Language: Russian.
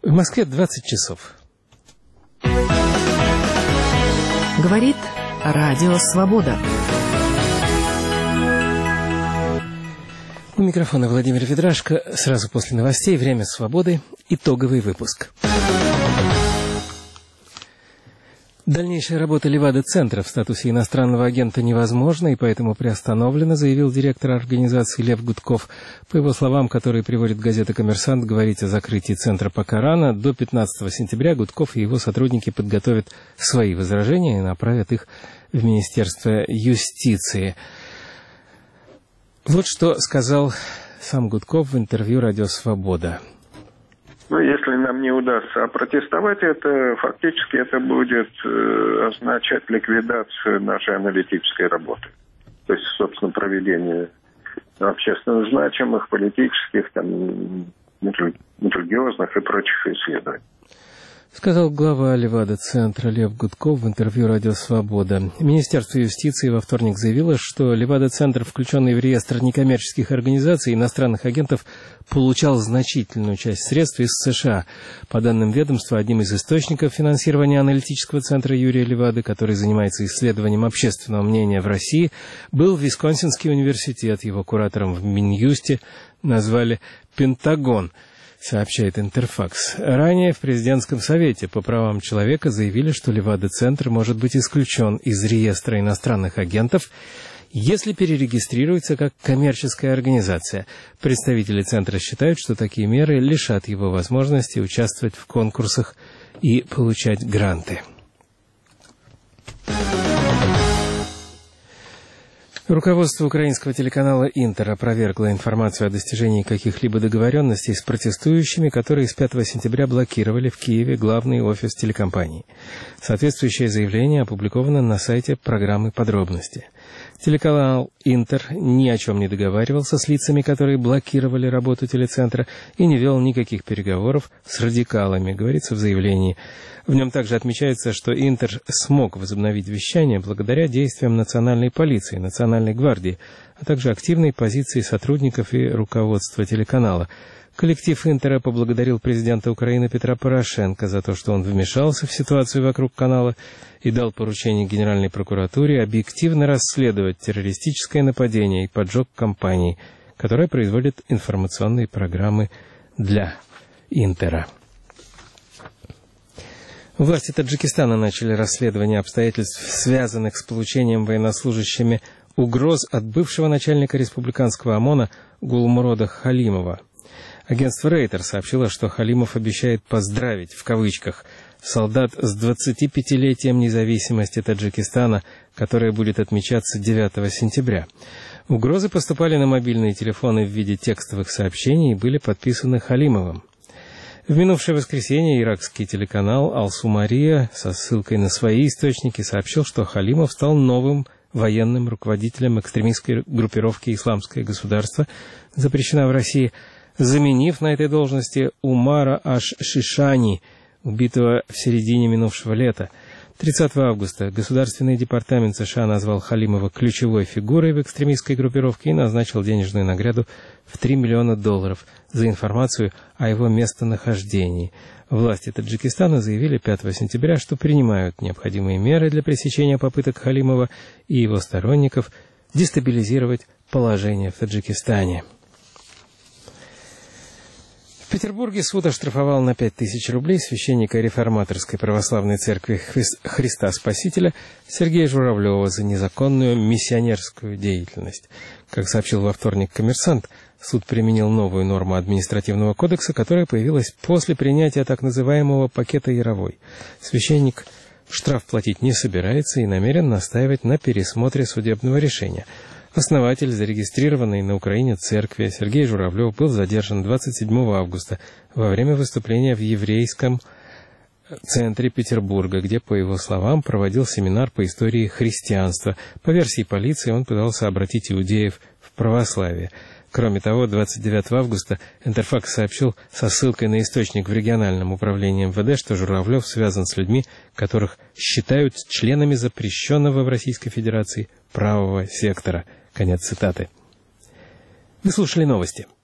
В Москве 20 часов. Говорит Радио Свобода. У микрофона Владимир Ведрашко. Сразу после новостей «Время свободы». Итоговый выпуск. Дальнейшая работа Левада-центра в статусе иностранного агента невозможна и поэтому приостановлена, заявил директор организации Лев Гудков. По его словам, которые приводит газета «Коммерсант», говорить о закрытии центра пока рано. До 15 сентября Гудков и его сотрудники подготовят свои возражения и направят их в Министерство юстиции. Вот что сказал сам Гудков в интервью «Радио Свобода». Если нам не удастся опротестовать это, фактически это будет означать ликвидацию нашей аналитической работы. То есть, собственно, проведение общественно значимых, политических, религиозных и прочих исследований. Сказал глава Левада-центра Лев Гудков в интервью «Радио Свобода». Министерство юстиции во вторник заявило, что Левада-центр, включенный в реестр некоммерческих организаций и иностранных агентов, получал значительную часть средств из США. По данным ведомства, одним из источников финансирования аналитического центра Юрия Левады, который занимается исследованием общественного мнения в России, был Висконсинский университет. Его куратором в Минюсте назвали «Пентагон», сообщает Интерфакс. Ранее в Президентском совете по правам человека заявили, что Левада-центр может быть исключен из реестра иностранных агентов, если перерегистрируется как коммерческая организация. Представители центра считают, что такие меры лишат его возможности участвовать в конкурсах и получать гранты. Руководство украинского телеканала «Интер» опровергло информацию о достижении каких-либо договоренностей с протестующими, которые с 5 сентября блокировали в Киеве главный офис телекомпании. Соответствующее заявление опубликовано на сайте программы «Подробности». Телеканал «Интер» ни о чем не договаривался с лицами, которые блокировали работу телецентра, и не вел никаких переговоров с радикалами, говорится в заявлении. В нем также отмечается, что «Интер» смог возобновить вещание благодаря действиям национальной полиции, национальной гвардии, а также активной позиции сотрудников и руководства телеканала. Коллектив «Интера» поблагодарил президента Украины Петра Порошенко за то, что он вмешался в ситуацию вокруг канала и дал поручение Генеральной прокуратуре объективно расследовать террористическое нападение и поджог компании, которая производит информационные программы для «Интера». Власти Таджикистана начали расследование обстоятельств, связанных с получением военнослужащими угроз от бывшего начальника республиканского ОМОНа Гулмурода Халимова. Агентство Рейтер сообщило, что Халимов обещает «поздравить» в кавычках солдат с 25-летием независимости Таджикистана, которое будет отмечаться 9 сентября. Угрозы поступали на мобильные телефоны в виде текстовых сообщений и были подписаны Халимовым. В минувшее воскресенье иракский телеканал «Алсу-Мария» со ссылкой на свои источники сообщил, что Халимов стал новым военным руководителем экстремистской группировки «Исламское государство», запрещена в России, заменив на этой должности Умара Аш-Шишани, убитого в середине минувшего лета. 30 августа Государственный департамент США назвал Халимова ключевой фигурой в экстремистской группировке и назначил денежную награду в $3 миллиона за информацию о его местонахождении. Власти Таджикистана заявили 5 сентября, что принимают необходимые меры для пресечения попыток Халимова и его сторонников дестабилизировать положение в Таджикистане. В Петербурге суд оштрафовал на 5000 рублей священника реформаторской православной церкви Христа Спасителя Сергея Журавлева за незаконную миссионерскую деятельность. Как сообщил во вторник «Коммерсант», суд применил новую норму административного кодекса, которая появилась после принятия так называемого пакета Яровой. Священник штраф платить не собирается и намерен настаивать на пересмотре судебного решения. Основатель зарегистрированной на Украине церкви Сергей Журавлев был задержан 27 августа во время выступления в еврейском центре Петербурга, где, по его словам, проводил семинар по истории христианства. По версии полиции, он пытался обратить иудеев в православие. Кроме того, 29 августа Интерфакс сообщил со ссылкой на источник в региональном управлении МВД, что Журавлев связан с людьми, которых считают членами запрещенного в Российской Федерации правого сектора. Конец цитаты. Вы слушали новости.